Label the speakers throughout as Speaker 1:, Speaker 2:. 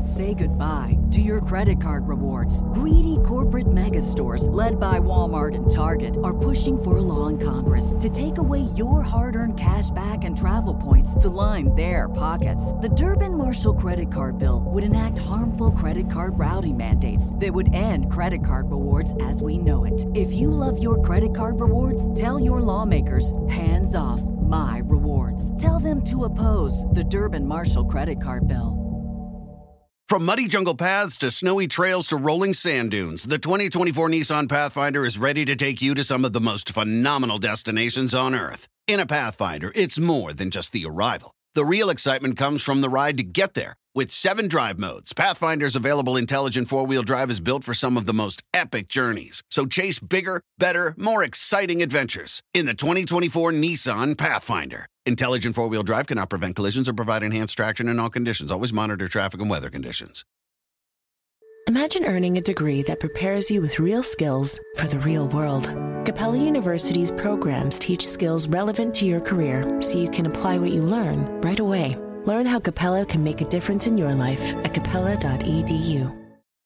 Speaker 1: Say goodbye to your credit card rewards. Greedy corporate mega stores, led by Walmart and Target, are pushing for a law in Congress to take away your hard-earned cash back and travel points to line their pockets. The Durbin-Marshall credit card bill would enact harmful credit card routing mandates that would end credit card rewards as we know it. If you love your credit card rewards, tell your lawmakers, hands off my rewards. Tell them to oppose the Durbin-Marshall credit card bill.
Speaker 2: From muddy jungle paths to snowy trails to rolling sand dunes, the 2024 Nissan Pathfinder is ready to take you to some of the most phenomenal destinations on Earth. In a Pathfinder, it's more than just the arrival. The real excitement comes from the ride to get there. With 7 drive modes, Pathfinder's available intelligent four-wheel drive is built for some of the most epic journeys. So chase bigger, better, more exciting adventures in the 2024 Nissan Pathfinder. Intelligent four-wheel drive cannot prevent collisions or provide enhanced traction in all conditions. Always monitor traffic and weather conditions.
Speaker 3: Imagine earning a degree that prepares you with real skills for the real world. Capella University's programs teach skills relevant to your career so you can apply what you learn right away. Learn how Capella can make a difference in your life at capella.edu.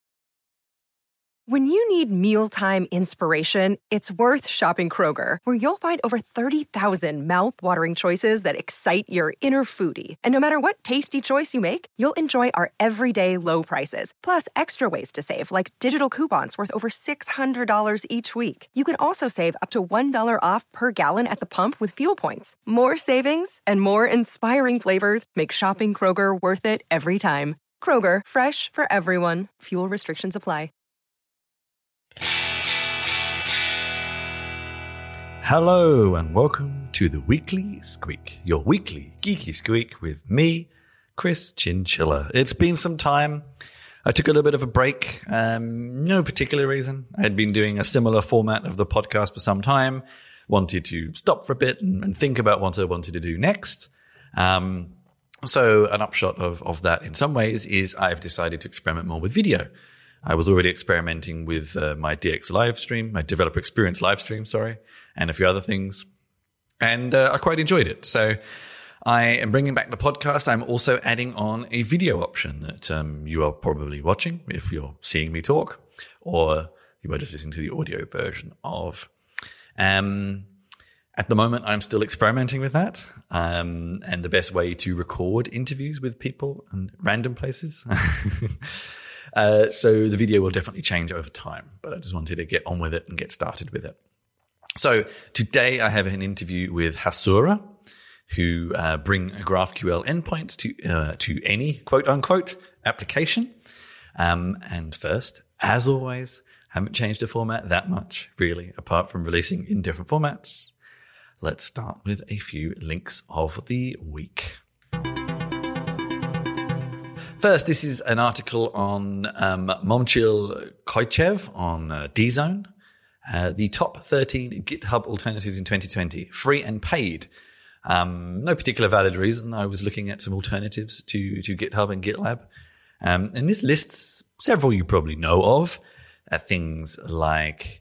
Speaker 4: When you need mealtime inspiration, it's worth shopping Kroger, where you'll find over 30,000 mouth-watering choices that excite your inner foodie. And no matter what tasty choice you make, you'll enjoy our everyday low prices, plus extra ways to save, like digital coupons worth over $600 each week. You can also save up to $1 off per gallon at the pump with fuel points. More savings and more inspiring flavors make shopping Kroger worth it every time. Kroger, fresh for everyone. Fuel restrictions apply.
Speaker 5: Hello and welcome to the Weekly Squeak, your weekly geeky squeak with me, Chris Chinchilla. It's been some time. I took a little bit of a break. No particular reason. I had been doing a similar format of the podcast for some time. Wanted to stop for a bit and think about what I wanted to do next. So an upshot of that in some ways is I've decided to experiment more with video. I was already experimenting with my DX live stream, my developer experience live stream, and a few other things. And I quite enjoyed it. So I am bringing back the podcast. I'm also adding on a video option that you are probably watching if you're seeing me talk, or you are just listening to the audio version of. At the moment, I'm still experimenting with that. And the best way to record interviews with people in random places. So the video will definitely change over time, but I just wanted to get on with it and get started with it. So today I have an interview with Hasura, who bring GraphQL endpoints to any quote-unquote application. And first, as always, haven't changed the format that much, really, apart from releasing in different formats. Let's start with a few links of the week. First, this is an article on Momchil Koichev on DZone. The top 13 GitHub alternatives in 2020, free and paid. No particular valid reason. I was looking at some alternatives to GitHub and GitLab. And this lists several you probably know of. Things like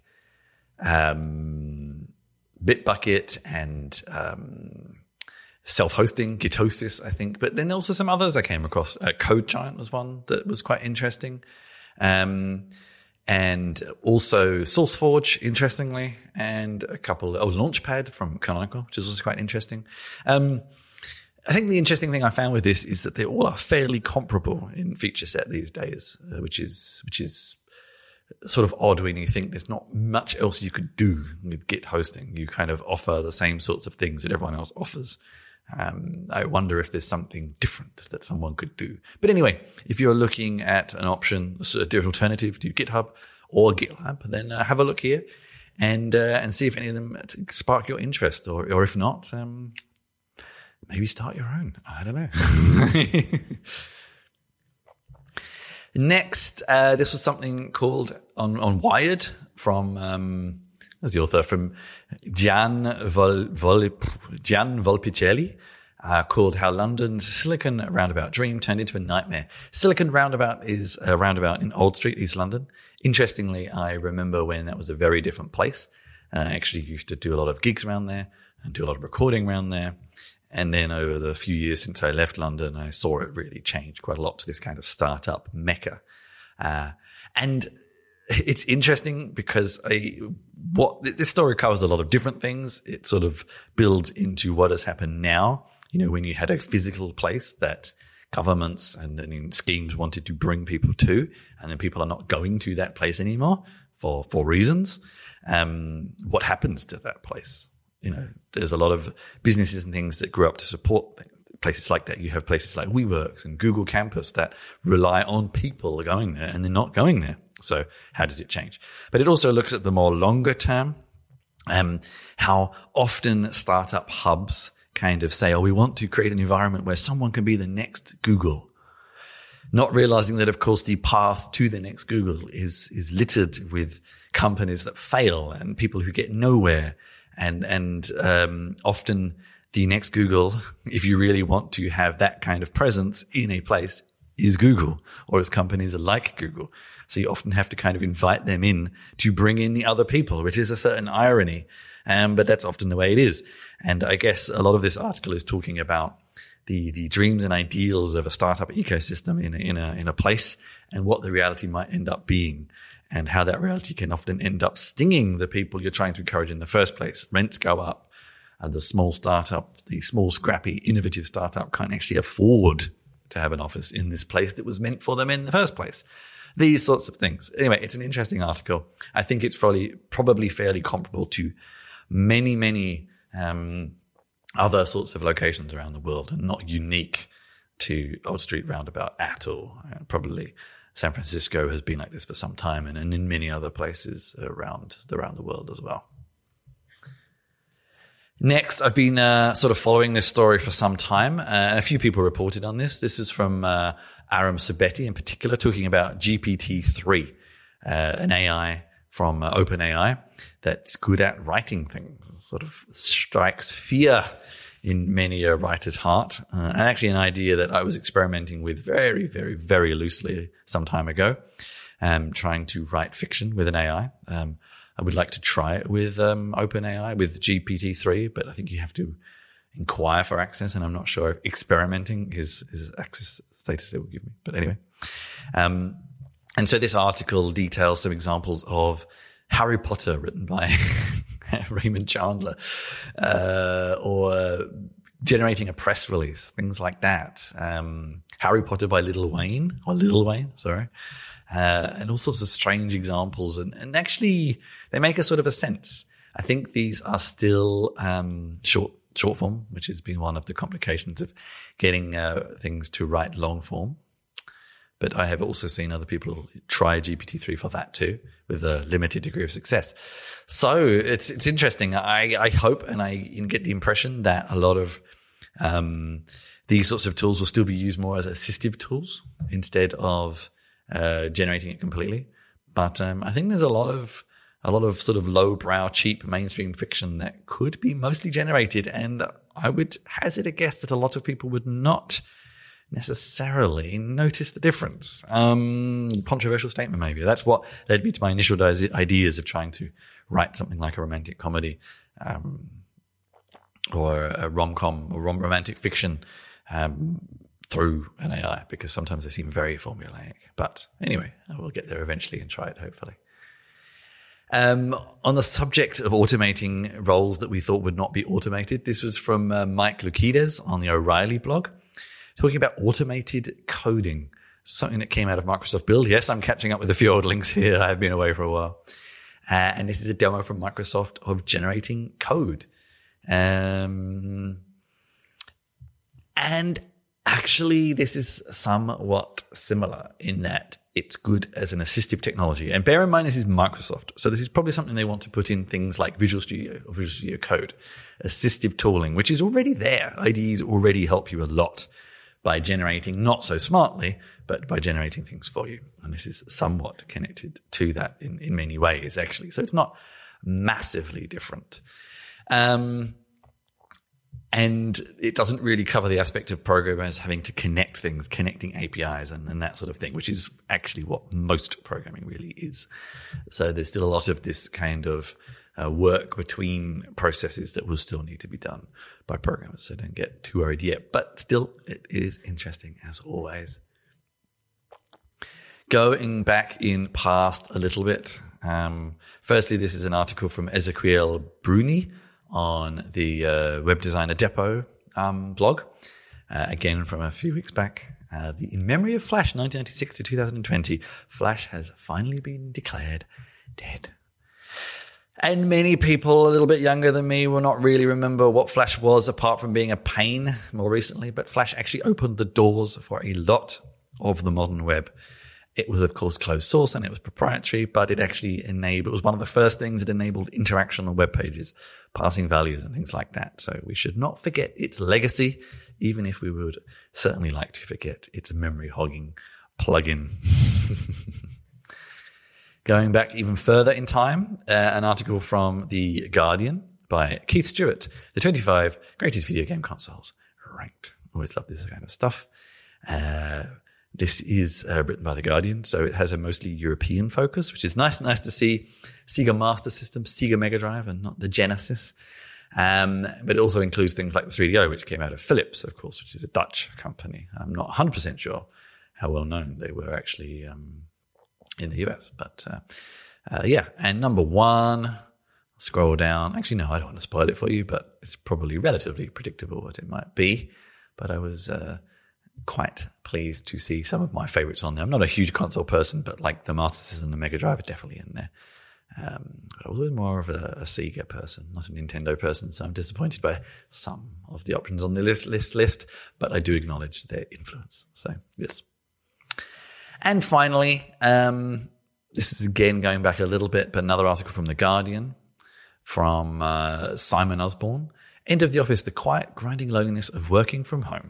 Speaker 5: Bitbucket and self-hosting, Gitosis, I think. But then also some others I came across. CodeGiant was one that was quite interesting. And also SourceForge, interestingly, and a couple, Launchpad from Canonical, which is also quite interesting. I think the interesting thing I found with this is that they all are fairly comparable in feature set these days, which is sort of odd when you think there's not much else you could do with Git hosting. You kind of offer the same sorts of things that everyone else offers. I wonder if there's something different that someone could do. But anyway, if you're looking at an option, a different alternative to GitHub or GitLab, then have a look here and see if any of them spark your interest, or if not, maybe start your own. I don't know. Next, this was something called on Wired from as the author, from Gian Volpicelli, called How London's Silicon Roundabout Dream Turned into a Nightmare. Silicon Roundabout is a roundabout in Old Street, East London. Interestingly, I remember when that was a very different place. I actually used to do a lot of gigs around there and do a lot of recording around there. And then over the few years since I left London, I saw it really change quite a lot to this kind of startup mecca. And it's interesting because this story covers a lot of different things. It sort of builds into what has happened now. You know, when you had a physical place that governments and schemes wanted to bring people to, and then people are not going to that place anymore for reasons. What happens to that place? You know, there's a lot of businesses and things that grew up to support places like that. You have places like WeWorks and Google Campus that rely on people going there, and they're not going there. So how does it change? But it also looks at the more longer term, how often startup hubs kind of say, we want to create an environment where someone can be the next Google. Not realizing that, of course, the path to the next Google is littered with companies that fail and people who get nowhere. And often the next Google, if you really want to have that kind of presence in a place, is Google, or its companies are like Google. So you often have to kind of invite them in to bring in the other people, which is a certain irony. But that's often the way it is. And I guess a lot of this article is talking about the dreams and ideals of a startup ecosystem in a place, and what the reality might end up being, and how that reality can often end up stinging the people you're trying to encourage in the first place. Rents go up, and the small scrappy, innovative startup can't actually afford to have an office in this place that was meant for them in the first place. These sorts of things. Anyway, it's an interesting article. I think it's probably fairly comparable to many other sorts of locations around the world, and not unique to Old Street Roundabout at all. Probably San Francisco has been like this for some time, and in many other places around the world as well. Next, I've been sort of following this story for some time, and a few people reported on this. This is from Aram Subeti in particular, talking about GPT-3, an AI from OpenAI that's good at writing things. It sort of strikes fear in many a writer's heart, and actually an idea that I was experimenting with very, very, very loosely some time ago, trying to write fiction with an AI. I would like to try it with OpenAI, with GPT-3, but I think you have to inquire for access, and I'm not sure if experimenting is access status it will give me. But anyway. And so this article details some examples of Harry Potter written by Raymond Chandler, or generating a press release, things like that. Harry Potter by Lil Wayne, sorry. And all sorts of strange examples. And actually, they make a sort of a sense. I think these are still short form, which has been one of the complications of getting things to write long form. But I have also seen other people try GPT-3 for that too, with a limited degree of success. So it's interesting. I hope, and I get the impression that a lot of these sorts of tools will still be used more as assistive tools instead of generating it completely. But I think there's a lot of sort of lowbrow, cheap mainstream fiction that could be mostly generated, and I would hazard a guess that a lot of people would not necessarily notice the difference. Controversial statement, maybe. That's what led me to my initial ideas of trying to write something like a romantic comedy, or a rom-com or romantic fiction, through an AI, because sometimes they seem very formulaic. But anyway, I will get there eventually and try it, hopefully. On the subject of automating roles that we thought would not be automated, this was from Mike Lukides on the O'Reilly blog, talking about automated coding, something that came out of Microsoft Build. Yes, I'm catching up with a few old links here. I've been away for a while. And this is a demo from Microsoft of generating code. And actually, this is somewhat similar in that it's good as an assistive technology. And bear in mind, this is Microsoft. So this is probably something they want to put in things like Visual Studio or Visual Studio Code, assistive tooling, which is already there. IDEs already help you a lot by generating, not so smartly, but by generating things for you. And this is somewhat connected to that in many ways, actually. So it's not massively different. And it doesn't really cover the aspect of programmers having to connect things, connecting APIs and that sort of thing, which is actually what most programming really is. So there's still a lot of this kind of work between processes that will still need to be done by programmers. So don't get too worried yet. But still, it is interesting as always. Going back in past a little bit. Firstly, this is an article from Ezequiel Bruni on the Web Designer Depot blog. Again, from a few weeks back. In memory of Flash 1996 to 2020, Flash has finally been declared dead. And many people a little bit younger than me will not really remember what Flash was apart from being a pain more recently, but Flash actually opened the doors for a lot of the modern web. It was, of course, closed source and it was proprietary, but it actually it was one of the first things that enabled interaction on web pages, passing values and things like that. So we should not forget its legacy, even if we would certainly like to forget its memory hogging plugin. Going back even further in time, an article from The Guardian by Keith Stewart, the 25 greatest video game consoles ranked. Always love this kind of stuff. This is written by The Guardian, so it has a mostly European focus, which is nice to see. Sega Master System, Sega Mega Drive, and not the Genesis. But it also includes things like the 3DO, which came out of Philips, of course, which is a Dutch company. I'm not 100% sure how well known they were actually in the US. But and number one, scroll down. Actually, no, I don't want to spoil it for you, but it's probably relatively predictable what it might be. But I was quite pleased to see some of my favorites on there. I'm not a huge console person, but like the Master System and the Mega Drive are definitely in there. But I was more of a Sega person, not a Nintendo person, so I'm disappointed by some of the options on the list, but I do acknowledge their influence. So, yes. And finally, this is again going back a little bit, but another article from The Guardian from Simon Osborne. End of the office, the quiet, grinding loneliness of working from home.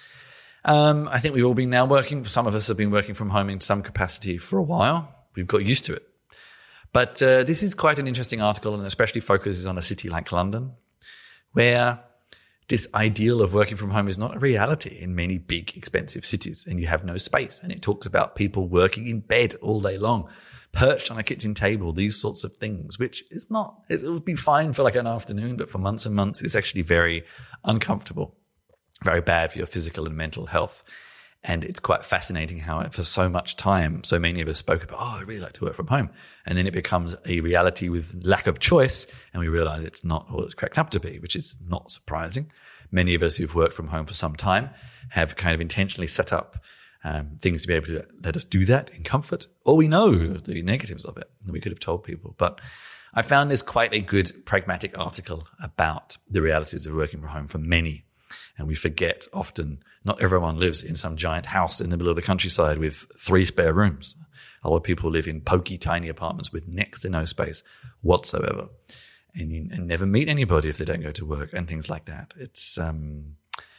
Speaker 5: I think we've all been now some of us have been working from home in some capacity for a while. We've got used to it. But this is quite an interesting article, and especially focuses on a city like London, where this ideal of working from home is not a reality in many big, expensive cities, and you have no space. And it talks about people working in bed all day long, perched on a kitchen table, these sorts of things, which is not, it would be fine for like an afternoon, but for months and months, it's actually very uncomfortable, very bad for your physical and mental health. And it's quite fascinating how for so much time, so many of us spoke about, I'd really like to work from home. And then it becomes a reality with lack of choice. And we realize it's not all it's cracked up to be, which is not surprising. Many of us who've worked from home for some time have kind of intentionally set up things to be able to let us do that in comfort. Or we know the negatives of it that we could have told people. But I found this quite a good pragmatic article about the realities of working from home for many. And we forget often not everyone lives in some giant house in the middle of the countryside with 3 spare rooms. A lot of people live in pokey, tiny apartments with next to no space whatsoever. And you never meet anybody if they don't go to work and things like that. It's, And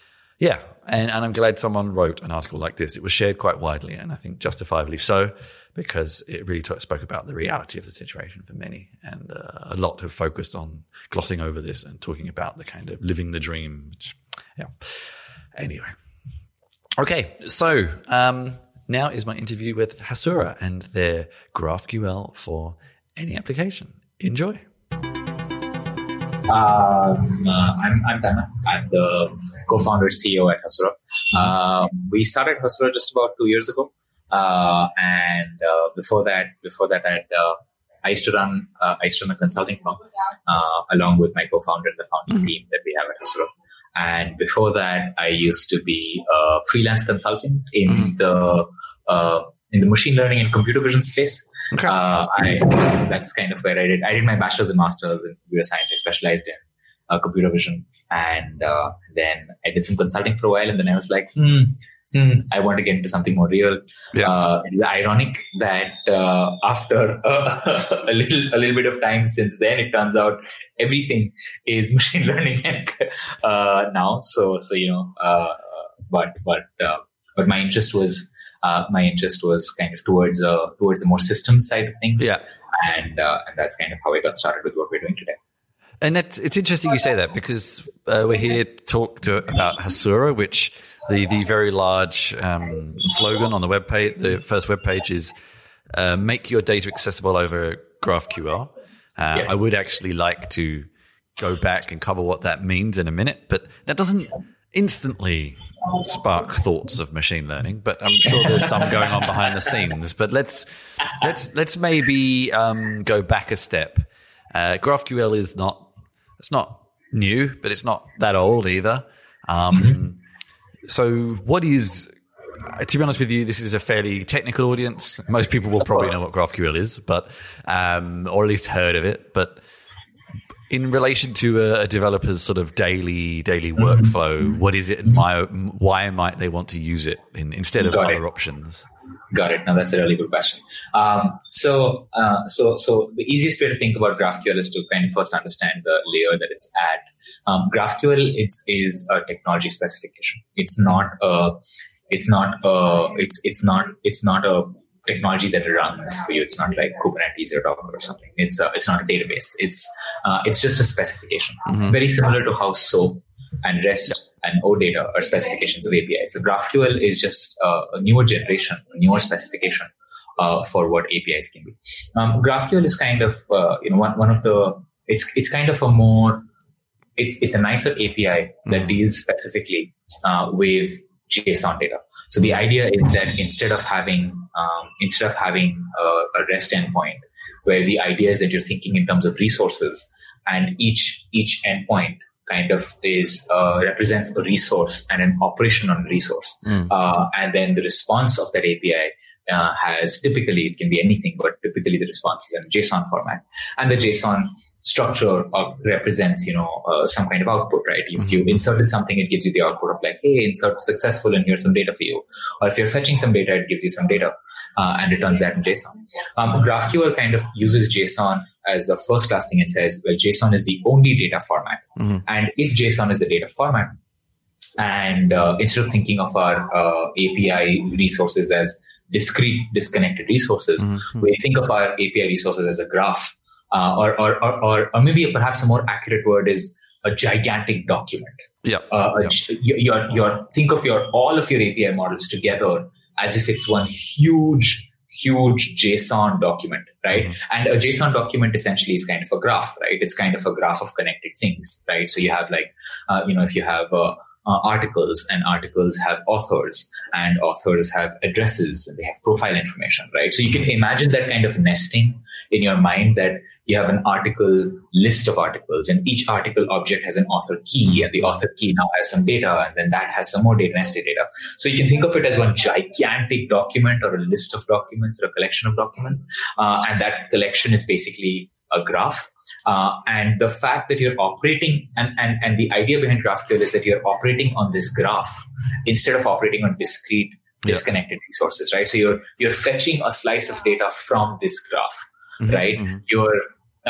Speaker 5: I'm glad someone wrote an article like this. It was shared quite widely, and I think justifiably so, because it really spoke about the reality of the situation for many. And a lot have focused on glossing over this and talking about the kind of living the dream, Anyway. Okay, so now is my interview with Hasura and their GraphQL for any application. Enjoy.
Speaker 6: I'm Dana. I'm the co-founder CEO at Hasura. We started Hasura just about 2 years ago, and before that, I used to run a consulting firm along with my co-founder and the founding team that we have at Hasura. And before that, I used to be a freelance consultant in the machine learning and computer vision space. Okay. That's kind of where I did my bachelor's and master's in computer science. I specialized in computer vision, and then I did some consulting for a while, and then I was like, I want to get into something more real. Yeah. It is ironic that after a little bit of time since then, it turns out everything is machine learning now. So but my interest was kind of towards the more systems side of things. Yeah. And that's kind of how I got started with what we're doing today.
Speaker 5: And it's interesting you say that, because we're here to talk about Hasura, which the very large slogan on the webpage, the first webpage is make your data accessible over GraphQL. I would actually like to go back and cover what that means in a minute, but that doesn't instantly spark thoughts of machine learning, but I'm sure there's some going on behind the scenes. But let's maybe go back a step. GraphQL it's not new, but it's not that old either. So what is, to be honest with you, this is a fairly technical audience. Most people will probably know what GraphQL is, but or at least heard of it. But in relation to a developer's sort of daily workflow, what is it and why might they want to use it instead of other options?
Speaker 6: Got it. Now that's a really good question. So the easiest way to think about GraphQL is to kind of first understand the layer that it's at. GraphQL is a technology specification. It's not a technology that runs for you. It's not like Kubernetes or Docker or something. It's not a database. It's just a specification. Very similar to how SOAP and REST and OData are specifications of APIs. So GraphQL is just a newer generation, a newer specification for what APIs can be. GraphQL is kind of one of the. It's kind of a more. It's a nicer API that deals specifically with JSON data. So the idea is that instead of having a REST endpoint, where the idea is that you're thinking in terms of resources, and each endpoint kind of represents a resource and an operation on a resource, and then the response of that API has typically, it can be anything, but typically the response is in a JSON format, and the JSON structure represents, some kind of output, right? If you inserted something, it gives you the output of like, hey, insert successful and here's some data for you. Or if you're fetching some data, it gives you some data and returns that in JSON. GraphQL kind of uses JSON as a first class thing. It says, well, JSON is the only data format. And if JSON is the data format, and instead of thinking of our API resources as discrete, disconnected resources, we think of our API resources as a graph. Or maybe perhaps a more accurate word is a gigantic document. Think of all of your API models together as if it's one huge JSON document, right? And a JSON document essentially is kind of a graph, right? It's kind of a graph of connected things, right? So you have like, if you have articles, and articles have authors, and authors have addresses, and they have profile information, right? So you can imagine that kind of nesting in your mind, that you have an article list of articles, and each article object has an author key, and the author key now has some data, and then that has some more data, nested data. So you can think of it as one gigantic document, or a list of documents, or a collection of documents, and that collection is basically a graph. And the fact that you're operating, and the idea behind GraphQL is that you're operating on this graph instead of operating on discrete, disconnected resources, right? So you're fetching a slice of data from this graph, right? You're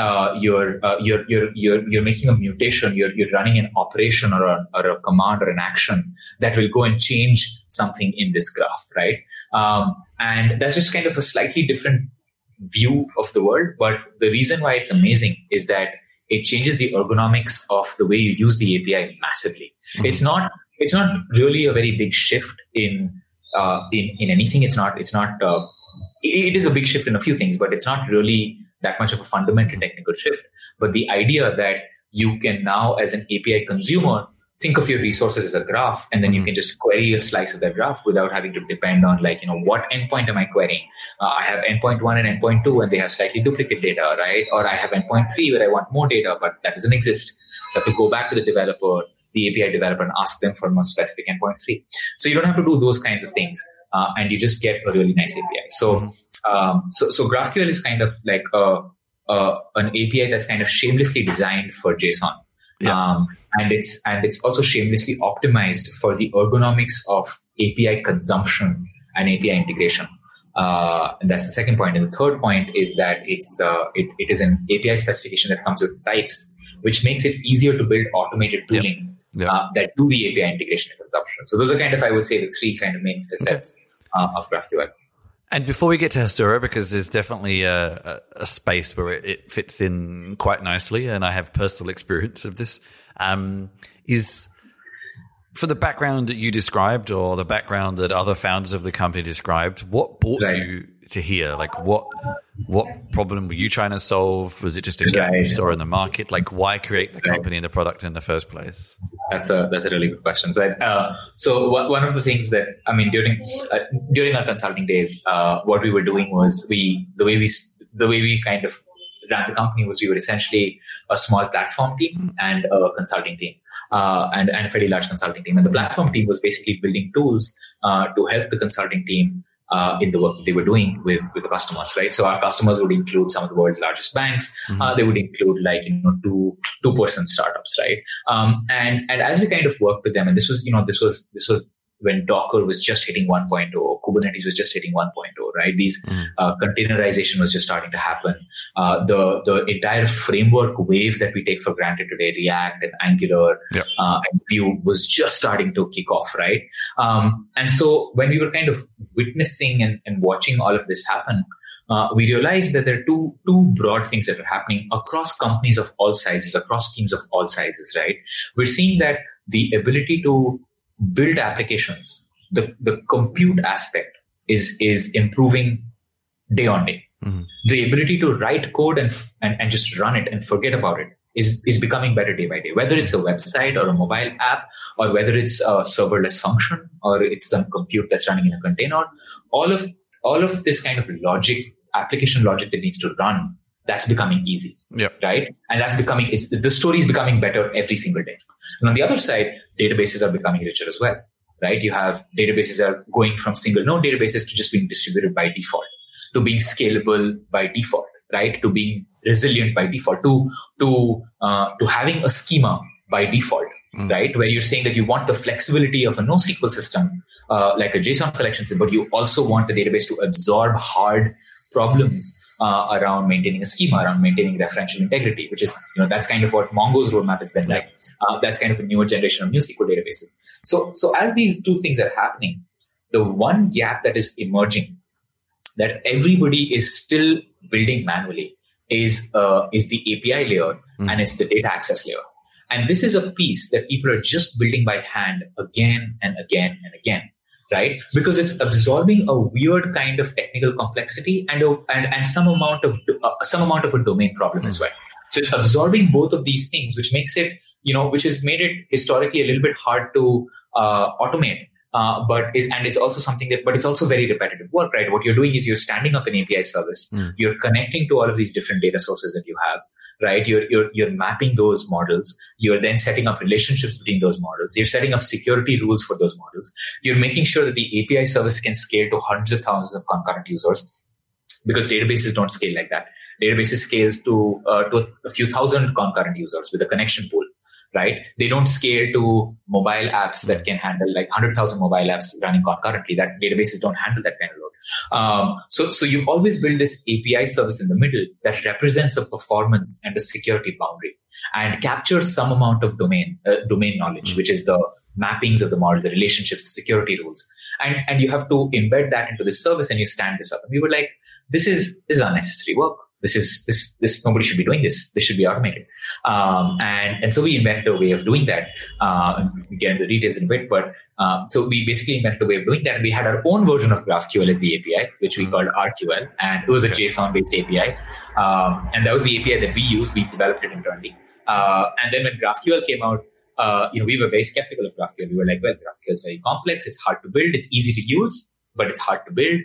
Speaker 6: making a mutation. You're running an operation or a command or an action that will go and change something in this graph, right? And that's just kind of a slightly different view of the world, but the reason why it's amazing is that it changes the ergonomics of the way you use the API massively. It's not really a very big shift in anything. It is a big shift in a few things, but it's not really that much of a fundamental technical shift. But the idea that you can now, as an API consumer, think of your resources as a graph, and then you can just query a slice of that graph without having to depend on what endpoint am I querying? I have endpoint 1 and endpoint 2, and they have slightly duplicate data, right? Or I have endpoint 3 where I want more data, but that doesn't exist. So I have to go back to the developer, the API developer, and ask them for a more specific endpoint 3. So you don't have to do those kinds of things, and you just get a really nice API. So GraphQL is kind of like an API that's kind of shamelessly designed for JSON. And it's also shamelessly optimized for the ergonomics of API consumption and API integration. And that's the second point. And the third point is that it is an API specification that comes with types, which makes it easier to build automated tooling that do the API integration and consumption. So those are kind of, I would say, the three kind of main facets of GraphQL.
Speaker 5: And before we get to Hasura, because there's definitely a space where it fits in quite nicely, and I have personal experience of this, is for the background that you described, or the background that other founders of the company described, what brought you to to hear. Like what problem were you trying to solve? Was it just a gap you saw in the market? Like why create the company and the product in the first place?
Speaker 6: That's a really good question. So one of the things that, I mean, during our consulting days, what we were doing was the way we kind of ran the company was we were essentially a small platform team and a consulting team, and a fairly large consulting team. And the platform team was basically building tools to help the consulting team in the work they were doing with the customers, right? So our customers would include some of the world's largest banks. They would include two-person startups, right? And as we kind of worked with them, and this was when Docker was just hitting 1.0, Kubernetes was just hitting 1.0, right? These containerization was just starting to happen. The entire framework wave that we take for granted today, React and Angular and Vue, was just starting to kick off, right? And so when we were kind of witnessing and watching all of this happen, we realized that there are two broad things that are happening across companies of all sizes, across teams of all sizes, right? We're seeing that the ability to build applications, the compute aspect is improving day on day. The ability to write code and just run it and forget about it is becoming better day by day, whether it's a website or a mobile app, or whether it's a serverless function, or it's some compute that's running in a container. All of this kind of application logic that needs to run, that's becoming easy, right? And the story is becoming better every single day. And on the other side, databases are becoming richer as well, right? You have databases are going from single node databases to just being distributed by default, to being scalable by default, right? To being resilient by default, to having a schema by default, right? Where you're saying that you want the flexibility of a NoSQL system, like a JSON collection system, but you also want the database to absorb hard problems around maintaining a schema, around maintaining referential integrity, which is, that's kind of what Mongo's roadmap has been like. That's kind of a newer generation of NoSQL databases. So as these two things are happening, the one gap that is emerging that everybody is still building manually is the API layer and it's the data access layer. And this is a piece that people are just building by hand again and again and again. Right, because it's absorbing a weird kind of technical complexity and some amount of a domain problem as well. So it's absorbing both of these things, which makes it, which has made it historically a little bit hard to automate. But it's also something but it's also very repetitive work, right? What you're doing is you're standing up an API service, you're connecting to all of these different data sources that you have, right? You're mapping those models, you're then setting up relationships between those models, you're setting up security rules for those models, you're making sure that the API service can scale to hundreds of thousands of concurrent users, because databases don't scale like that. Databases scales to a few thousand concurrent users with a connection pool. Right? They don't scale to mobile apps that can handle like 100,000 mobile apps running concurrently. That databases don't handle that kind of load. So you always build this API service in the middle that represents a performance and a security boundary and captures some amount of domain knowledge, which is the mappings of the models, the relationships, security rules. And you have to embed that into the service and you stand this up. And we were like, this is unnecessary work. This nobody should be doing this. This should be automated. And so we invented a way of doing that. We get into the details in a bit, but so we basically invented a way of doing that. And we had our own version of GraphQL as the API, which we called RQL. And it was a JSON-based API. And that was the API that we used. We developed it internally. And then when GraphQL came out, we were very skeptical of GraphQL. We were like, well, GraphQL is very complex. It's hard to build. It's easy to use, but it's hard to build.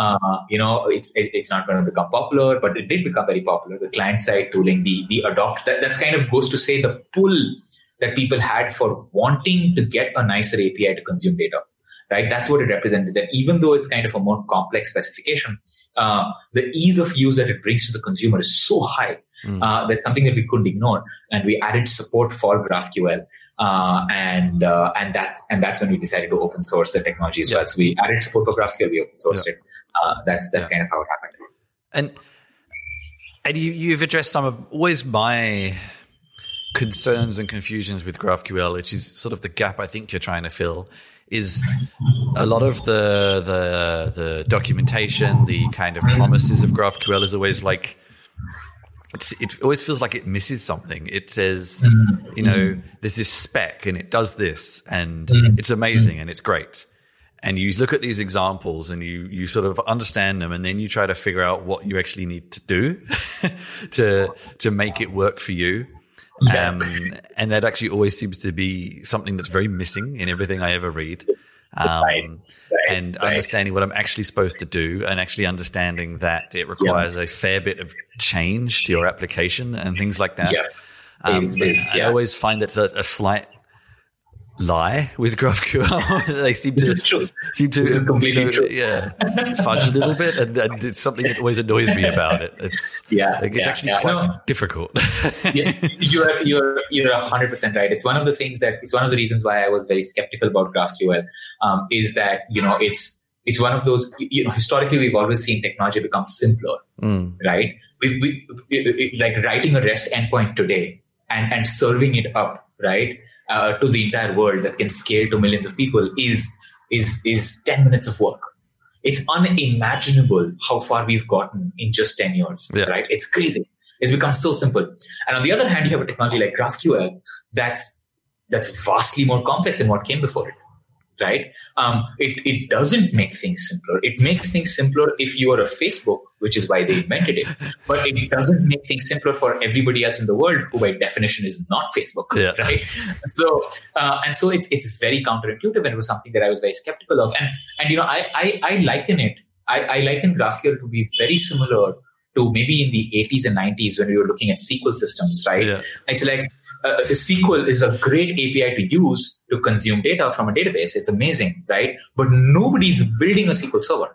Speaker 6: It's not going to become popular, but it did become very popular. The client-side tooling, the adopt, that's kind of goes to say the pull that people had for wanting to get a nicer API to consume data, right? That's what it represented. That even though it's kind of a more complex specification, the ease of use that it brings to the consumer is so high that's something that we couldn't ignore. And we added support for GraphQL. And that's when we decided to open source the technology as well. So we added support for GraphQL, we open sourced it. That's kind of how it happened.
Speaker 5: And you've addressed some of always my concerns and confusions with GraphQL, which is sort of the gap I think you're trying to fill. Is a lot of the documentation, the kind of promises of GraphQL is always like. It always feels like it misses something. It says, there's this spec and it does this and it's amazing and it's great. and you look at these examples and you sort of understand them, and then you try to figure out what you actually need to do to make it work for you.
Speaker 6: Yeah.
Speaker 5: And that actually always seems to be something that's very missing in everything I ever read. Understanding what I'm actually supposed to do, and actually understanding that it requires a fair bit of change to your application and things like that. I always find it's a slight lie with GraphQL. They seem to fudge a little bit, and it's something that always annoys me about it. It's actually quite difficult.
Speaker 6: You're 100% right. It's one of the reasons why I was very skeptical about GraphQL. Is that it's one of those, historically we've always seen technology become simpler, right? We like writing a REST endpoint today and serving it up, right? To the entire world that can scale to millions of people is 10 minutes of work. It's unimaginable how far we've gotten in just 10 years, right? It's crazy. It's become so simple. And on the other hand, you have a technology like GraphQL that's vastly more complex than what came before it, right? It doesn't make things simpler. It makes things simpler if you are a Facebook, which is why they invented it. But it doesn't make things simpler for everybody else in the world who by definition is not Facebook, right? So it's very counterintuitive, and it was something that I was very skeptical of. And I liken it. I liken GraphQL to be very similar to maybe in the 80s and 90s when we were looking at SQL systems, right? Yeah. It's like SQL is a great API to use to consume data from a database. It's amazing, right? But nobody's building a SQL server.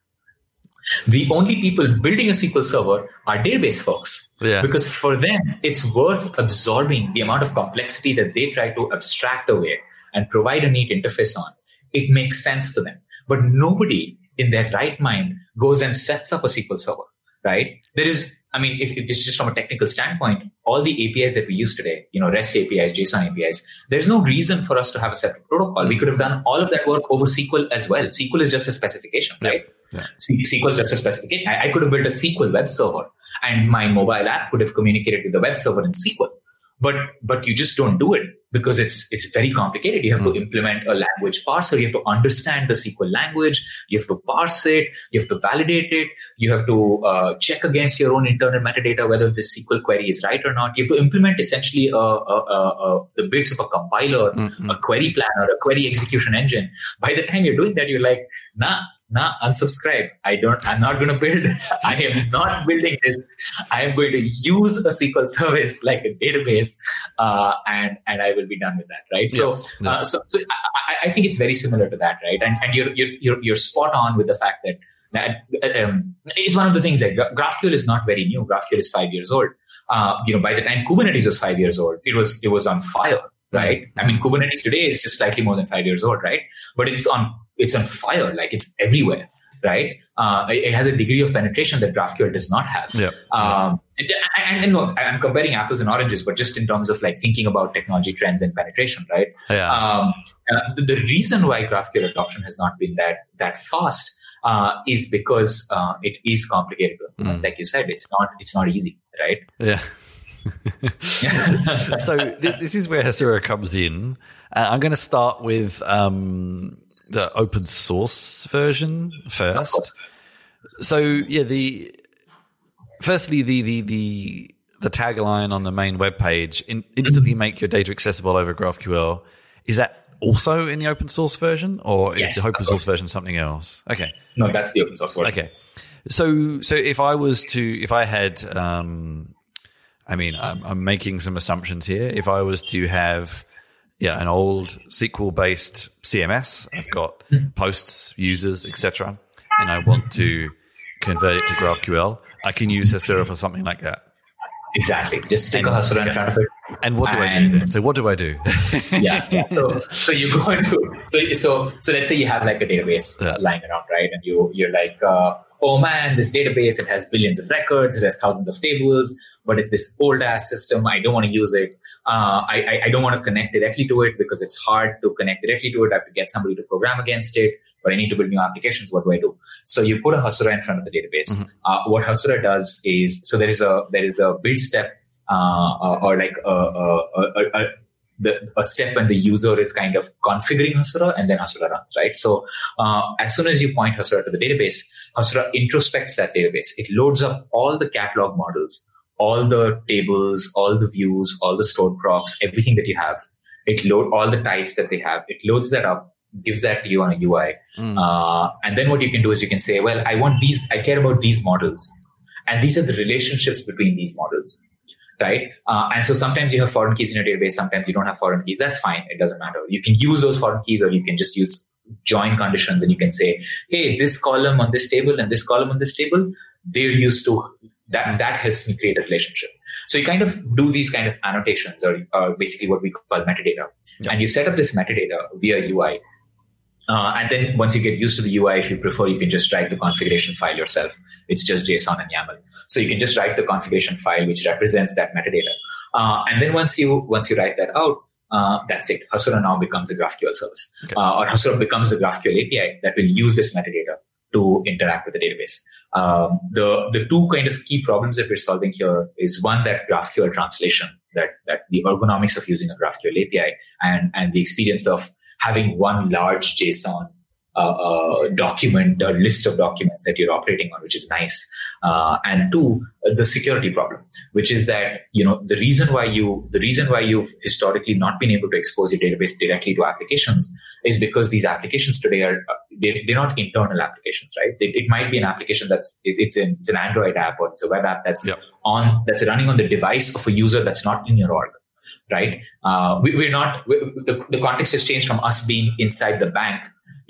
Speaker 6: The only people building a SQL server are database folks. Yeah. Because for them, it's worth absorbing the amount of complexity that they try to abstract away and provide a neat interface on. It makes sense for them. But nobody in their right mind goes and sets up a SQL server, right? If it's just from a technical standpoint, all the APIs that we use today, REST APIs, JSON APIs, there's no reason for us to have a separate protocol. We could have done all of that work over SQL as well. SQL is just a specification, right? Yeah. SQL is just a specification. I could have built a SQL web server, and my mobile app could have communicated with the web server in SQL. But you just don't do it because it's very complicated. You have to implement a language parser. You have to understand the SQL language. You have to parse it. You have to validate it. You have to check against your own internal metadata whether this SQL query is right or not. You have to implement essentially the bits of a compiler, a query planner, a query execution engine. By the time you're doing that, you're like, nah, unsubscribe. I'm not going to build. I am not building this. I am going to use a SQL service like a database, and I will be done with that, right? Yeah. So I think it's very similar to that, right? And you're spot on with the fact that it's one of the things that GraphQL is not very new. GraphQL is 5 years old. By the time Kubernetes was 5 years old, it was on fire, right? I mean, Kubernetes today is just slightly more than 5 years old, right? But it's on fire, like it's everywhere, right? It has a degree of penetration that GraphQL does not have. Yeah. And no, I'm comparing apples and oranges, but just in terms of like thinking about technology trends and penetration, right? Yeah. The reason why GraphQL adoption has not been that fast is because it is complicated. Like you said, it's not easy, right?
Speaker 5: Yeah. So this is where Hasura comes in. I'm going to start with the open source version first. So yeah, the tagline on the main webpage, instantly make your data accessible over GraphQL. Is that also in the open source version, or is the open source version something else? Okay.
Speaker 6: No, that's the open source version.
Speaker 5: Okay. So if I had, I'm making some assumptions here. If I was to have, an old SQL-based CMS, I've got posts, users, etc., and I want to convert it to GraphQL, I can use Hasura for something like that.
Speaker 6: Exactly. Just stick a Hasura in front of it.
Speaker 5: And what do I do then? So what do I do?
Speaker 6: So you go into so let's say you have like a database lying around, right? And you're like, oh man, this database, it has billions of records, it has thousands of tables, but it's this old ass system. I don't want to use it. I don't want to connect directly to it because it's hard to connect directly to it. I have to get somebody to program against it, but I need to build new applications. What do I do? So you put a Hasura in front of the database. What Hasura does is, so there is a build step, or like a step when the user is kind of configuring Hasura, and then Hasura runs, right? So as soon as you point Hasura to the database, Hasura introspects that database. It loads up all the catalog models, all the tables, all the views, all the stored procs, everything that you have. It loads all the types that they have. It loads that up, gives that to you on a UI. And then what you can do is you can say, well, I care about these models. And these are the relationships between these models, right? And so sometimes you have foreign keys in your database. Sometimes you don't have foreign keys. That's fine. It doesn't matter. You can use those foreign keys, or you can just use join conditions, and you can say, hey, this column on this table and this column on this table, they're used to that. That helps me create a relationship. So you kind of do these kind of annotations, or basically what we call metadata. Yep. And you set up this metadata via UI. And then once you get used to the UI, if you prefer, you can just write the configuration file yourself. It's just JSON and YAML. So you can just write the configuration file, which represents that metadata. And then once you write that out, that's it. Hasura now becomes a GraphQL service. Okay. Or Hasura becomes a GraphQL API that will use this metadata to interact with the database. The two kind of key problems that we're solving here is one, that GraphQL translation, that the ergonomics of using a GraphQL API and the experience of having one large JSON document, a list of documents that you're operating on, which is nice. And two, the security problem, which is that, the reason why you've historically not been able to expose your database directly to applications is because these applications today they're not internal applications, right? It might be an application it's an Android app, or it's a web app that's running on the device of a user that's not in your org. Right? The context has changed from us being inside the bank.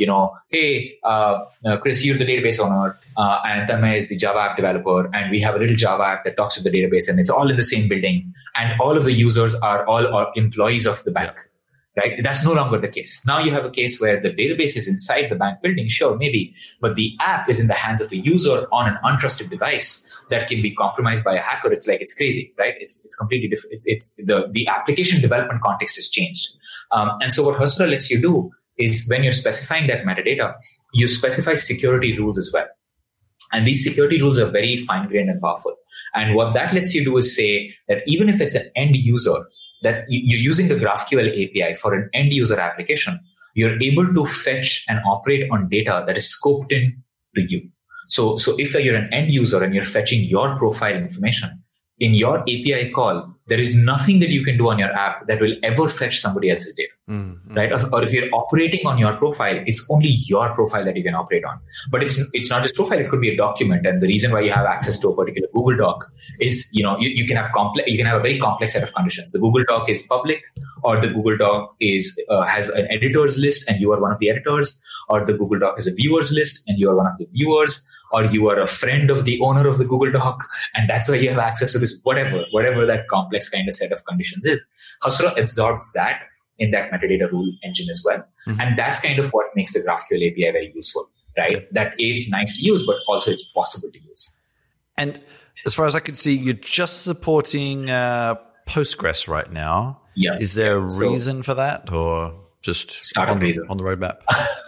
Speaker 6: Hey, Chris, you're the database owner, and Tanmay is the Java app developer, and we have a little Java app that talks to the database, and it's all in the same building, and all of the users are all employees of the bank. Right? That's no longer the case. Now you have a case where the database is inside the bank building, sure, maybe, but the app is in the hands of a user on an untrusted device that can be compromised by a hacker. It's crazy, right? It's completely different. It's the application development context has changed. And so what Hasura lets you do is, when you're specifying that metadata, you specify security rules as well. And these security rules are very fine-grained and powerful. And what that lets you do is say that even if it's an end user, that you're using the GraphQL API for an end user application, you're able to fetch and operate on data that is scoped in to you. So if you're an end user and you're fetching your profile information, in your API call, there is nothing that you can do on your app that will ever fetch somebody else's data, right? Or if you're operating on your profile, it's only your profile that you can operate on. But it's not just profile; it could be a document. And the reason why you have access to a particular Google Doc is, you can have a very complex set of conditions. The Google Doc is public, or the Google Doc has an editors list, and you are one of the editors, or the Google Doc has a viewers list, and you are one of the viewers. Or you are a friend of the owner of the Google Doc, and that's why you have access to this, whatever that complex kind of set of conditions is. Hasura absorbs that in that metadata rule engine as well. Mm-hmm. And that's kind of what makes the GraphQL API very useful, right? Okay. That it's nice to use, but also it's possible to use.
Speaker 5: And as far as I can see, you're just supporting Postgres right now.
Speaker 6: Yeah.
Speaker 5: Is there a reason for that, or just on the roadmap?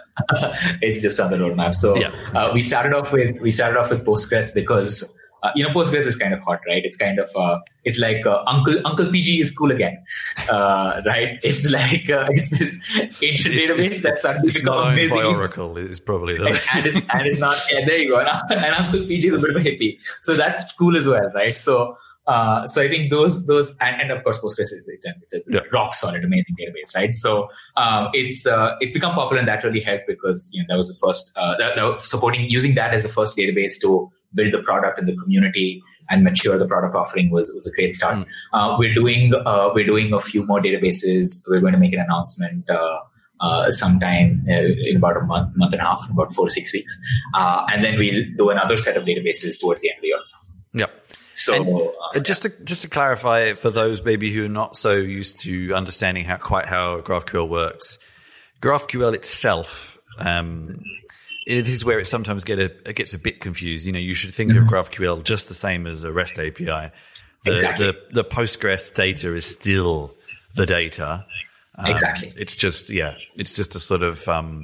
Speaker 6: It's just on the roadmap. So we started off with Postgres because Postgres is kind of hot, right? It's kind of it's like Uncle PG is cool again, right? It's like it's this ancient database that's suddenly become amazing.
Speaker 5: By Oracle is probably the
Speaker 6: and it's not. Yeah, there you go. And Uncle PG is a bit of a hippie, so that's cool as well, right? So I think those and of course Postgres is it's a rock solid, amazing database, right? So it's become popular, and that really helped because that was the first using that as the first database to build the product in the community and mature the product offering was a great start. We're doing a few more databases. We're going to make an announcement sometime in about a month and a half, about 4 to 6 weeks, and then we'll do another set of databases towards the end of the year.
Speaker 5: Yep.
Speaker 6: So
Speaker 5: just to clarify for those maybe who are not so used to understanding how GraphQL works, GraphQL itself, it is where it sometimes gets a bit confused. You should think of GraphQL just the same as a REST API.
Speaker 6: Exactly.
Speaker 5: The Postgres data is still the data.
Speaker 6: Exactly.
Speaker 5: It's just a sort of an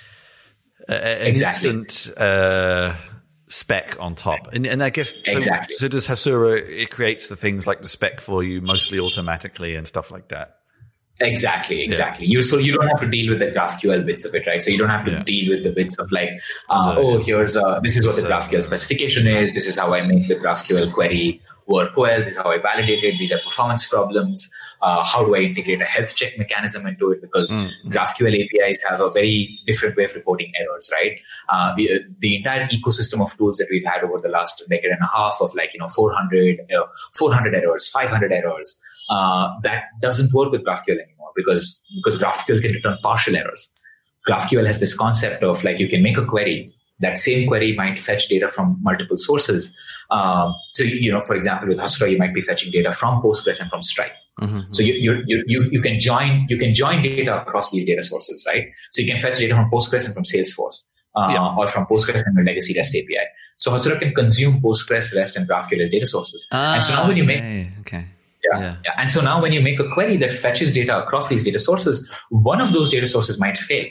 Speaker 5: instant spec on top. And I guess, so does Hasura, it creates the things like the spec for you mostly automatically and stuff like that?
Speaker 6: Exactly. You don't have to deal with the GraphQL bits of it, right? So you don't have to deal with the bits of like, this is what the GraphQL specification is. This is how I make the GraphQL query work well. This is how I validate it. These are performance problems. How do I integrate a health check mechanism into it? Because GraphQL APIs have a very different way of reporting errors, right? The entire ecosystem of tools that we've had over the last decade and a half of 400 errors, 500 errors, that doesn't work with GraphQL anymore because GraphQL can return partial errors. GraphQL has this concept of like you can make a query. That same query might fetch data from multiple sources. For example, with Hasura, you might be fetching data from Postgres and from Stripe. Mm-hmm. So you can join data across these data sources, right? So you can fetch data from Postgres and from Salesforce, or from Postgres and a legacy REST API. So Hasura can consume Postgres, REST, and GraphQL as data sources. And so now when you make And so now when you make a query that fetches data across these data sources, one of those data sources might fail.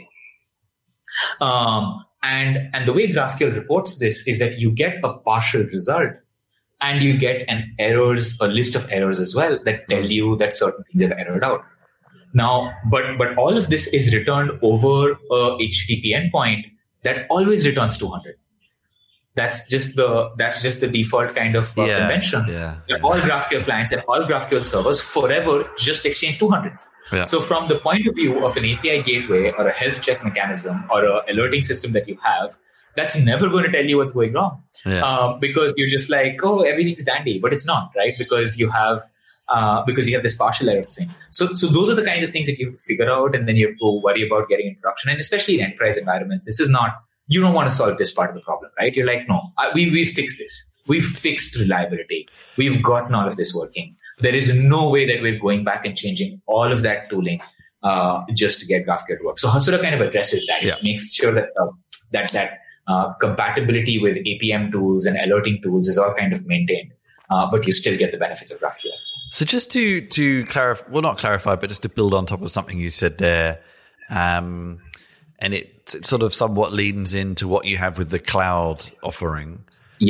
Speaker 6: And the way GraphQL reports this is that you get a partial result and you get a list of errors as well that tell you that certain things have errored out. Now, but all of this is returned over a HTTP endpoint that always returns 200. That's just the default kind of convention. All GraphQL clients and all GraphQL servers forever just exchange 200. Yeah. So from the point of view of an API gateway or a health check mechanism or a alerting system that you have, that's never going to tell you what's going wrong. Because you're just like, everything's dandy, but it's not, right? Because you have this partial error thing. So those are the kinds of things that you have to figure out, and then you have to worry about getting in production. And especially in enterprise environments, this is not. You don't want to solve this part of the problem, right? You're like, no, we fixed this. We've fixed reliability. We've gotten all of this working. There is no way that we're going back and changing all of that tooling just to get GraphQL to work. So Hasura kind of addresses that. It makes sure that compatibility with APM tools and alerting tools is all kind of maintained, but you still get the benefits of GraphQL.
Speaker 5: So just to clarify, well, not clarify, but just to build on top of something you said there, and it sort of somewhat leans into what you have with the cloud offering.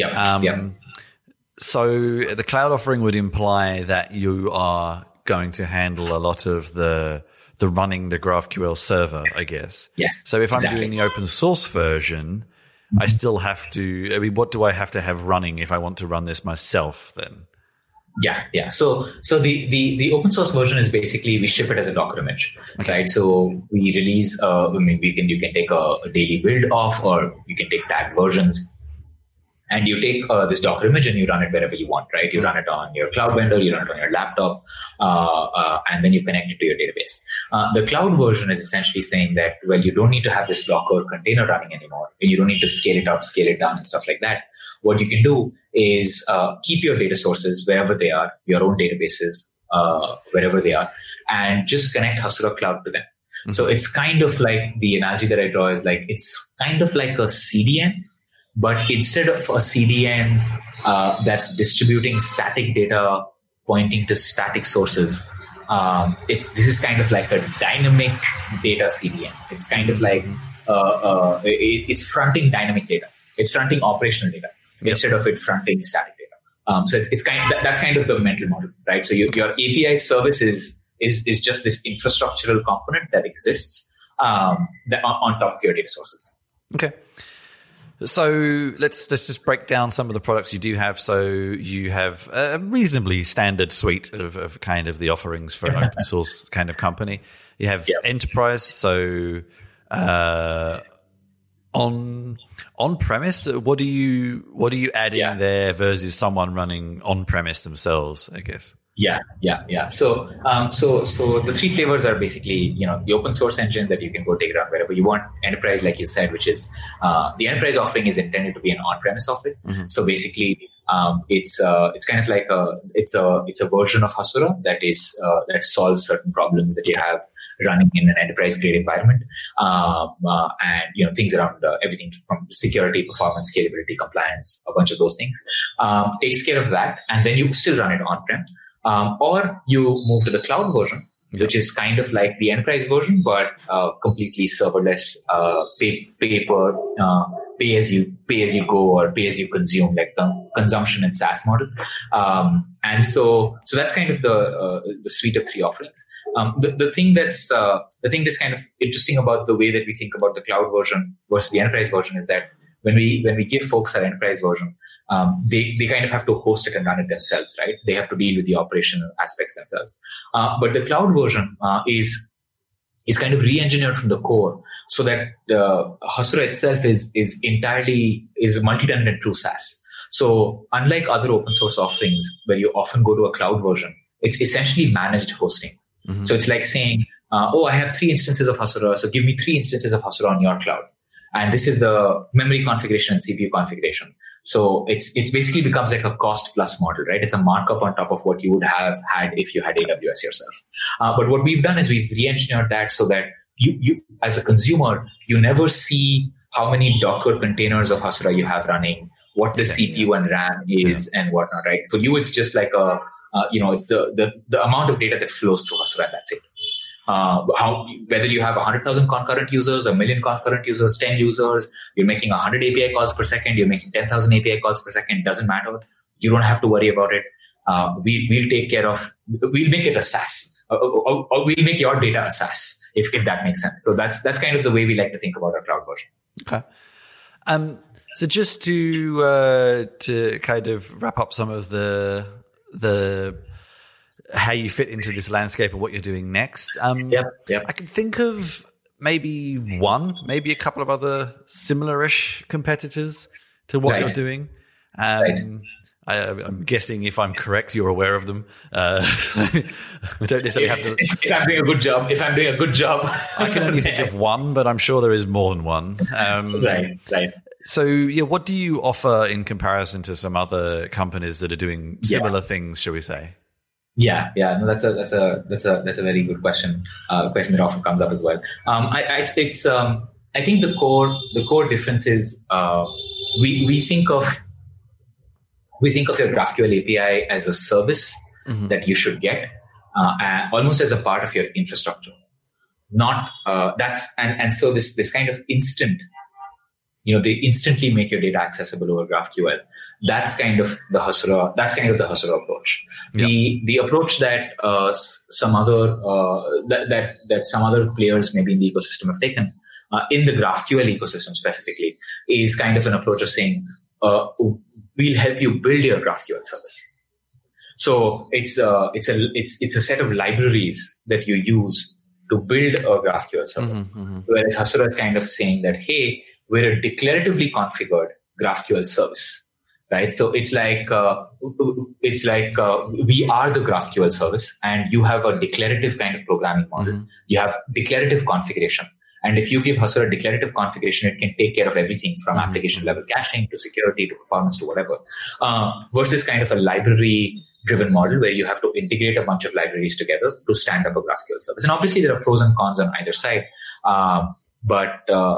Speaker 5: So the cloud offering would imply that you are going to handle a lot of the running the GraphQL server, I guess.
Speaker 6: Yes.
Speaker 5: So if I'm doing the open source version, I still have to, what do I have to have running if I want to run this myself then?
Speaker 6: Yeah. So the open source version is basically we ship it as a Docker image, right? So we release. You can take a daily build off, or you can take tagged versions, and you take this Docker image and you run it wherever you want, right? You run it on your cloud vendor, you run it on your laptop, and then you connect it to your database. The cloud version is essentially saying that, well, you don't need to have this Docker container running anymore, and you don't need to scale it up, scale it down, and stuff like that. What you can do is keep your data sources wherever they are, your own databases wherever they are, and just connect Hasura Cloud to them. Mm-hmm. So it's kind of like, the analogy that I draw is like, it's kind of like a CDN, but instead of a CDN that's distributing static data pointing to static sources, this is kind of like a dynamic data CDN. It's kind of like it's fronting dynamic data. It's fronting operational data instead of it fronting static data. So it's that's kind of the mental model, right? So your API service is just this infrastructural component that exists on top of your data sources.
Speaker 5: Okay. So let's just break down some of the products you do have. So you have a reasonably standard suite of kind of the offerings for an open source kind of company. You have enterprise. So on premise, what do you add in there versus someone running on premise themselves, I guess?
Speaker 6: Yeah. So the three flavors are basically, the open source engine that you can go take it on wherever you want. Enterprise, like you said, which is the enterprise offering is intended to be an on-premise offering. Mm-hmm. So basically, it's kind of like it's a version of Hasura that solves certain problems that you have running in an enterprise grade environment, and things around everything from security, performance, scalability, compliance, a bunch of those things. Takes care of that, and then you still run it on-prem. Or you move to the cloud version, which is kind of like the enterprise version, but completely serverless, pay pay as you go or pay as you consume, like consumption and SaaS model. And so that's kind of the suite of 3 offerings. The thing that's kind of interesting about the way that we think about the cloud version versus the enterprise version is that when we give folks our enterprise version, they kind of have to host it and run it themselves, right? They have to deal with the operational aspects themselves. But the cloud version is kind of re-engineered from the core, so that Hasura itself is multi-tenant and true SaaS. So unlike other open source offerings where you often go to a cloud version, it's essentially managed hosting. Mm-hmm. So it's like saying, I have 3 instances of Hasura, so give me 3 instances of Hasura on your cloud. And this is the memory configuration and CPU configuration. So it's basically becomes like a cost plus model, right? It's a markup on top of what you would have had if you had AWS yourself. But what we've done is we've re-engineered that so that you as a consumer, you never see how many Docker containers of Hasura you have running, what the CPU and RAM is and whatnot, right? For you, it's just like it's the amount of data that flows through Hasura, and that's it. Whether you have 100,000 concurrent users, 1 million concurrent users, 10 users, you're making 100 API calls per second, you're making 10,000 API calls per second, doesn't matter. You don't have to worry about it. We'll make it a SaaS, or we'll make your data a SaaS, if that makes sense. So that's kind of the way we like to think about our cloud version.
Speaker 5: Okay. So just to kind of wrap up some of the how you fit into this landscape of what you're doing next.
Speaker 6: Yep.
Speaker 5: I can think of maybe a couple of other similar-ish competitors to what you're doing. I'm guessing if I'm correct, you're aware of them. So I don't necessarily have to.
Speaker 6: If I'm doing a good job.
Speaker 5: I can only think of one, but I'm sure there is more than one.
Speaker 6: Right.
Speaker 5: So what do you offer in comparison to some other companies that are doing similar things, shall we say?
Speaker 6: Yeah. No, that's a very good question. Question that often comes up as well. I think the core difference is we think of your GraphQL API as a service that you should get, almost as a part of your infrastructure. Not so this kind of instant. They instantly make your data accessible over GraphQL. That's kind of the Hasura approach. Yep. The approach that some other players maybe in the ecosystem have taken, in the GraphQL ecosystem specifically, is kind of an approach of saying, we'll help you build your GraphQL service. So it's a set of libraries that you use to build a GraphQL server. Whereas Hasura is kind of saying that, hey, we're a declaratively configured GraphQL service, right? So it's like we are the GraphQL service, and you have a declarative kind of programming model. You have declarative configuration, and if you give Hasura declarative configuration, it can take care of everything from application level caching to security to performance to whatever. Versus kind of a library-driven model where you have to integrate a bunch of libraries together to stand up a GraphQL service. And obviously, there are pros and cons on either side. But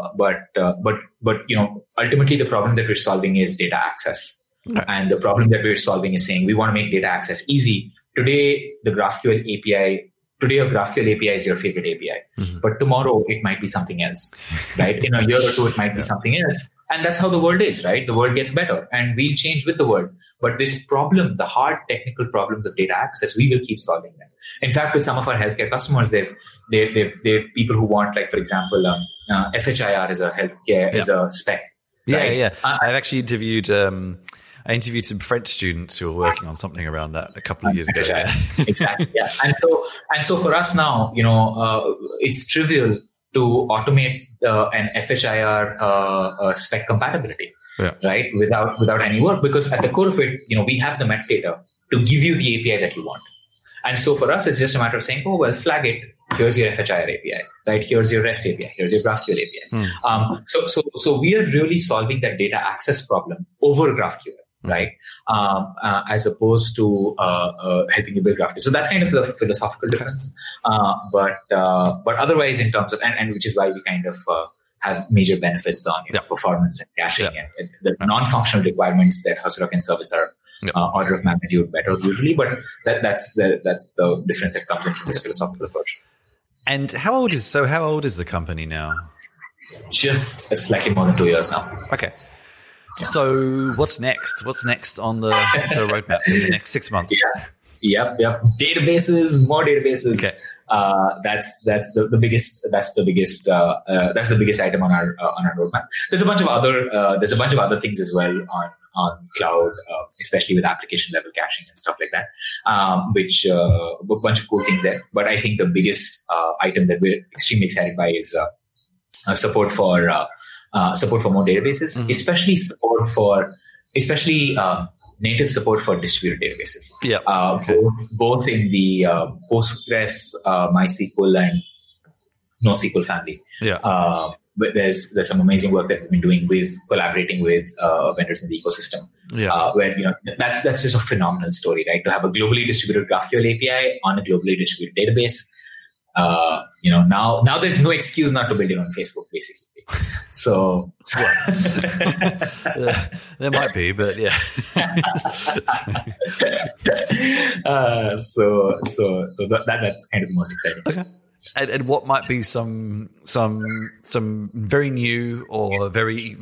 Speaker 6: ultimately the problem that we're solving is data access. Okay. And the problem that we're solving is saying we want to make data access easy. Today, a GraphQL API is your favorite API. But tomorrow it might be something else, right? In a year or two, it might be something else. And that's how the world is, right? The world gets better and we'll change with the world. But this problem, the hard technical problems of data access, we will keep solving them. In fact, with some of our healthcare customers, they've people who want, like, for example, FHIR is a healthcare, is a spec. Right?
Speaker 5: Yeah. I've actually interviewed some French students who were working on something around that a couple of years ago.
Speaker 6: Exactly. Yeah. And so for us now, it's trivial to automate an FHIR spec compatibility, right? Without any work, because at the core of it, we have the metadata to give you the API that you want. And so for us, it's just a matter of saying, flag it. Here's your FHIR API, right? Here's your REST API. Here's your GraphQL API. So we are really solving that data access problem over GraphQL, right? As opposed to helping you build GraphQL. So that's kind of the philosophical difference. But otherwise, in terms of, and which is why we kind of have major benefits on performance and caching and the non-functional requirements that Hasura can service are order of magnitude better usually. But that's the difference that comes in from this philosophical approach.
Speaker 5: And how old is the company now?
Speaker 6: just slightly more than 2 years now.
Speaker 5: Okay. So what's next? What's next on the roadmap in the next 6 months?
Speaker 6: Yep. Databases, more databases.
Speaker 5: Okay.
Speaker 6: That's the biggest item on our roadmap. There's a bunch of other things as well on cloud, especially with application level caching and stuff like that, which a bunch of cool things there. But I think the biggest item that we're extremely excited by is support for more databases, especially native support for distributed databases.
Speaker 5: Yeah.
Speaker 6: Both in the Postgres, MySQL, and NoSQL family.
Speaker 5: Yeah.
Speaker 6: But there's some amazing work that we've been doing with collaborating with vendors in the ecosystem.
Speaker 5: Yeah.
Speaker 6: Where that's just a phenomenal story, right? To have a globally distributed GraphQL API on a globally distributed database. Now there's no excuse not to build it on Facebook, basically. So
Speaker 5: there might be, but yeah.
Speaker 6: So that's kind of the most exciting.
Speaker 5: Okay. And what might be some very new or very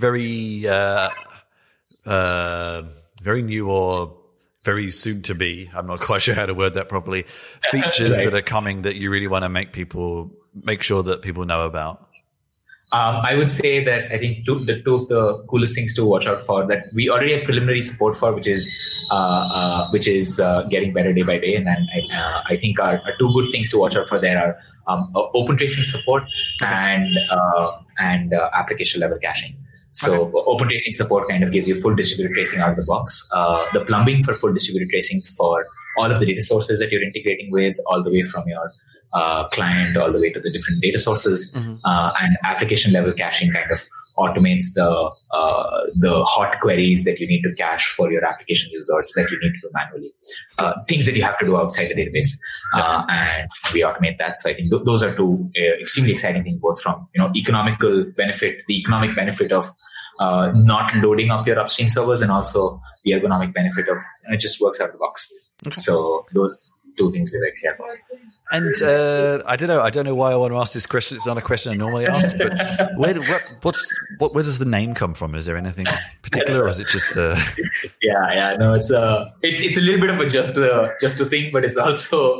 Speaker 5: new or very soon to be, I'm not quite sure how to word that properly, features that are coming that you really want to make sure that people know about?
Speaker 6: I would say that I think two of the coolest things to watch out for that we already have preliminary support for, which is getting better day by day, and I think are two good things to watch out for. There are open tracing support and application level caching. So open tracing support kind of gives you full distributed tracing out of the box. The plumbing for full distributed tracing for all of the data sources that you're integrating with, all the way from your client all the way to the different data sources, and application level caching kind of automates the hot queries that you need to cache for your application users that you need to do manually, things that you have to do outside the database, and we automate that. So I think those are two extremely exciting things, both from the economic benefit of not loading up your upstream servers, and also the ergonomic benefit of it just works out of the box. Okay. So those two things we're excited about.
Speaker 5: And I don't know why I want to ask this question. It's not a question I normally ask, but where does the name come from? Is there anything particular, or is it just? No,
Speaker 6: it's a little bit of a just a thing, but it's also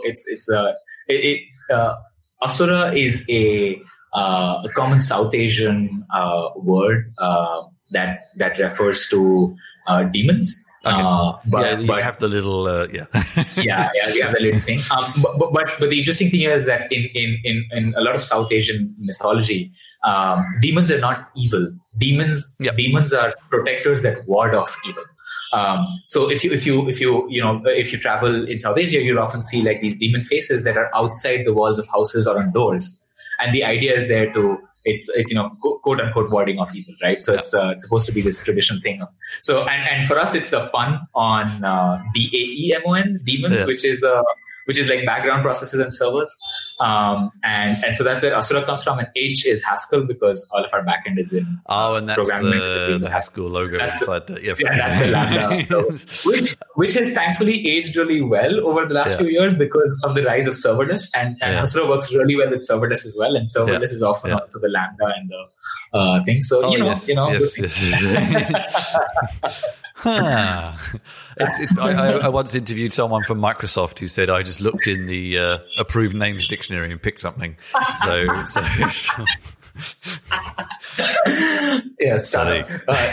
Speaker 6: Asura is a common South Asian word that refers to demons.
Speaker 5: Okay. You have the little we have
Speaker 6: the little thing. But the interesting thing is that in a lot of South Asian mythology, demons are not evil. Demons are protectors that ward off evil. So if you travel in South Asia, you'll often see like these demon faces that are outside the walls of houses or on doors, and the idea is there to it's quote unquote warding off evil, right? So it's supposed to be this traditional thing. So and for us, it's a pun on DAEMON, demons, which is like background processes and servers. And so that's where Asura comes from. And H is Haskell because all of our backend is in
Speaker 5: and that's the Haskell logo inside. Yes,
Speaker 6: that's the Lambda, which has thankfully aged really well over the last few years because of the rise of serverless. And Asura works really well with serverless as well. And serverless is often also the Lambda and the thing. So
Speaker 5: yes. I once interviewed someone from Microsoft who said I just looked in the approved names dictionary and picked something. So
Speaker 6: yeah, startup.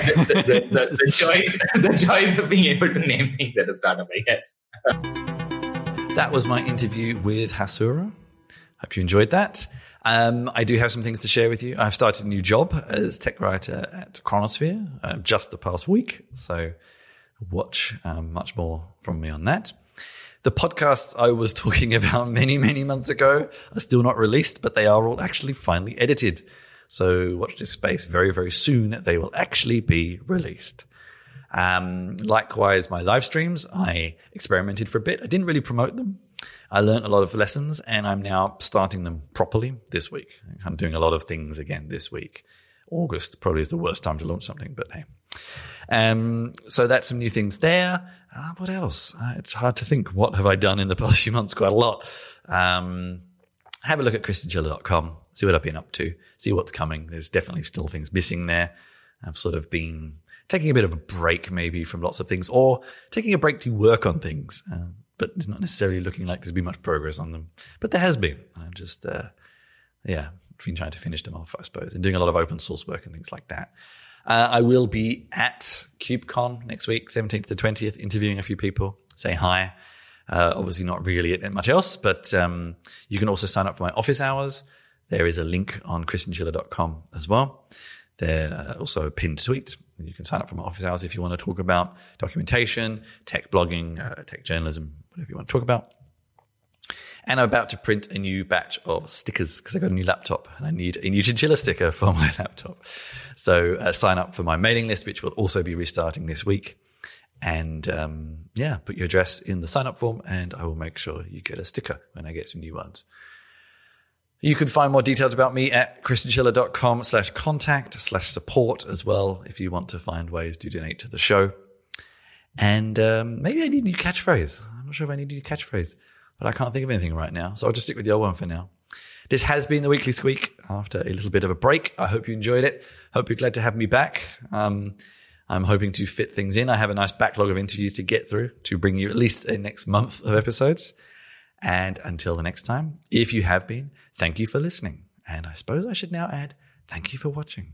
Speaker 6: The joys of being able to name things at a startup, I guess.
Speaker 5: That was my interview with Hasura. Hope you enjoyed that. I do have some things to share with you. I've started a new job as tech writer at Chronosphere just the past week. So watch much more from me on that. The podcasts I was talking about many, many months ago are still not released, but they are all actually finally edited. So watch this space. Very, very soon they will actually be released. Likewise, my live streams, I experimented for a bit. I didn't really promote them. I learned a lot of lessons and I'm now starting them properly this week. I'm doing a lot of things again this week. August probably is the worst time to launch something, but hey. So that's some new things there. What else? It's hard to think. What have I done in the past few months? Quite a lot. have a look at christianschiller.com, see what I've been up to, see what's coming. There's definitely still things missing there. I've sort of been taking a bit of a break maybe from lots of things, or taking a break to work on things, but it's not necessarily looking like there's been much progress on them. But there has been. I'm just, been trying to finish them off, I suppose, and doing a lot of open source work and things like that. I will be at KubeCon next week, 17th to 20th, interviewing a few people, say hi. Obviously not really at much else, but you can also sign up for my office hours. There is a link on christianschiller.com as well. There also a pinned tweet. You can sign up for my office hours if you want to talk about documentation, tech blogging, tech journalism, whatever you want to talk about. And I'm about to print a new batch of stickers because I got a new laptop and I need a new chinchilla sticker for my laptop. So sign up for my mailing list, which will also be restarting this week. And put your address in the sign up form and I will make sure you get a sticker when I get some new ones. You can find more details about me at christianschiller.com/contact/support as well if you want to find ways to donate to the show. And maybe I need a new catchphrase. I'm not sure if I need a new catchphrase, but I can't think of anything right now. So I'll just stick with the old one for now. This has been the Weekly Squeak after a little bit of a break. I hope you enjoyed it. Hope you're glad to have me back. I'm hoping to fit things in. I have a nice backlog of interviews to get through to bring you at least a next month of episodes. And until the next time, if you have been, thank you for listening. And I suppose I should now add, thank you for watching.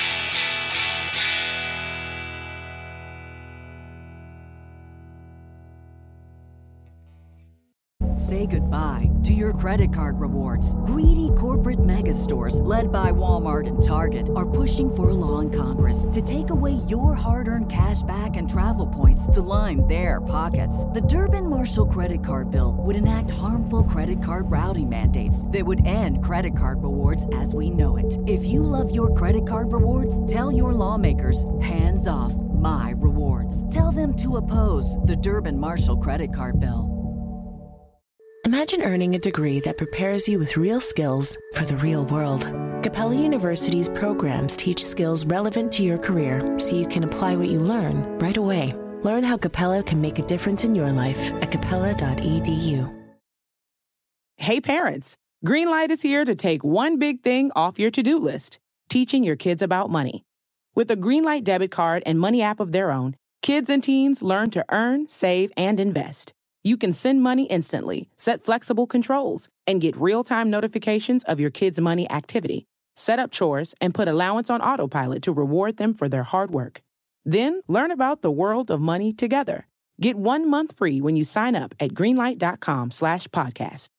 Speaker 1: Say goodbye to your credit card rewards. Greedy corporate mega stores, led by Walmart and Target, are pushing for a law in Congress to take away your hard-earned cash back and travel points to line their pockets. The Durbin-Marshall credit card bill would enact harmful credit card routing mandates that would end credit card rewards as we know it. If you love your credit card rewards, tell your lawmakers, hands off my rewards. Tell them to oppose the Durbin-Marshall credit card bill.
Speaker 3: Imagine earning a degree that prepares you with real skills for the real world. Capella University's programs teach skills relevant to your career so you can apply what you learn right away. Learn how Capella can make a difference in your life at capella.edu.
Speaker 7: Hey parents, Greenlight is here to take one big thing off your to-do list, teaching your kids about money. With a Greenlight debit card and money app of their own, kids and teens learn to earn, save, and invest. You can send money instantly, set flexible controls, and get real-time notifications of your kids' money activity. Set up chores and put allowance on autopilot to reward them for their hard work. Then learn about the world of money together. Get 1 month free when you sign up at greenlight.com/podcast.